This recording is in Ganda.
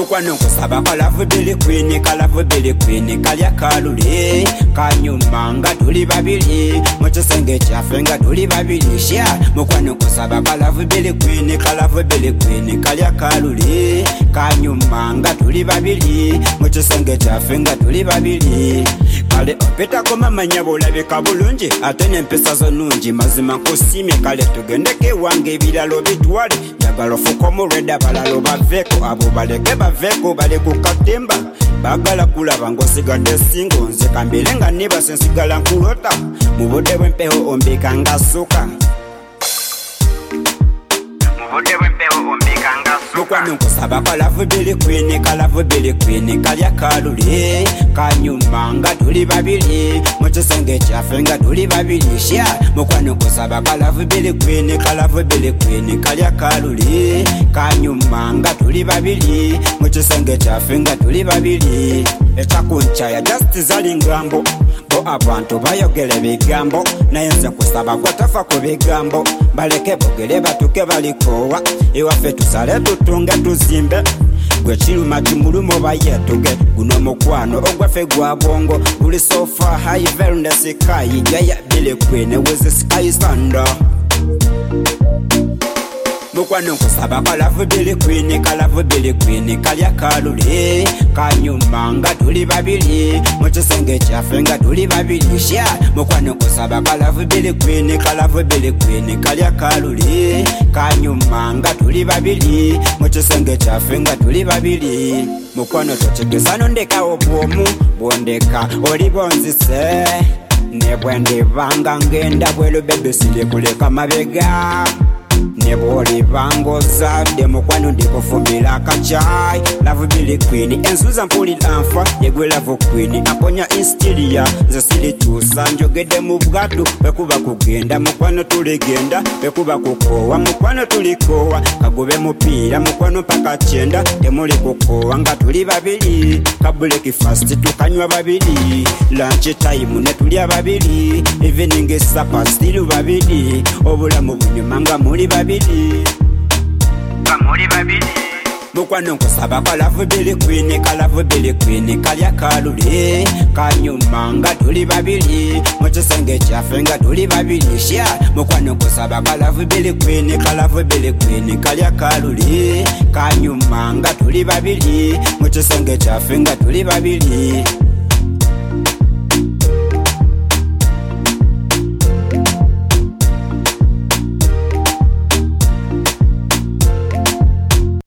mukwano nkusaba kalavu Billy Queen kalya kalule kanyuma nga tuli babiri mu kisenge kyaffe nga tuli babiri sha mukwano nkusaba kalavu Billy Queen kalya kalule kanyuma nga tuli babiri mu kisenge kyaffe nga tuli babiri kale opetako mamanya bulabika bulungi ate n'empisa zo nungi mazima nkusiimye kale tugendeko ewange ebiralo bitwale njagala ofuka omulwedde balalo baveeko abo baleke baveeko bali ku katemba bagala kulaba ng'osigadde singo nze kambire nga nibase nsigala nkulota mu budde bw'empewo ombika nga suka mukwano nkusaba kalavu Billy Queen kalya kalule kanyuma nga tuli babiri mu kisenge kyaffe nga tuli babiri sha mukwano nkusaba kalavu Billy Queen kalya kalule kanyuma nga tuli babiri mu kisenge kyaffe nga tuli babiri ekyakunkyaya just zali ngambo bo abantu bayogera ebigambo naye nze kusaba gwatafa ku bigambo baleke bogere batuke balikowa ewaffe tusale tutunge tuzimbe gwe kiruma kimulumu bayetuge guno mukwano ogwaffe gwa bwongo guli sofa high in the sky yaya Billy Queen with the sky thunder mukwano nkusaba kalavu Billy Queen kalya kalule kanyuma nga tuli babiri mu kisenge kyaffe nga tuli babiri sha mukwano nkusaba kalavu Billy Queen kalya kalule kanyuma nga tuli babiri mu kisenge kyaffe nga tuli babiri mukwano tokigesano ndekawo bwomu bwondeka oli bonzise ne bwendibanga ngenda bwelu bebe sile kuleka mabega neboli bangozadde mukwano ndikufumbira akachai Love Billy Queen ensuza mpulira nfa yegwe Love Queen aponya instiria nze silituusa njogedde mu bwatu bwekuba kugenda mukwano tuligenda bwekuba kukowa mukwano tulikowa kagobe mupiira mukwano paka kyenda temuli kukowa nga tuli babiri kabuleki fast tukanywa babiri lunch time ne tulya babiri evening supper still babiri obulamu bunyuma nga muli babiri mukwano nkusaba kalavu Billy Queen kalya kalule kanyuma nga tuli babiri mu kisenge kyaffe nga tuli babiri sha mukwano nkusaba kalavu Billy Queen kalya kalule kanyuma nga tuli babiri mu kisenge kyaffe nga tuli babiri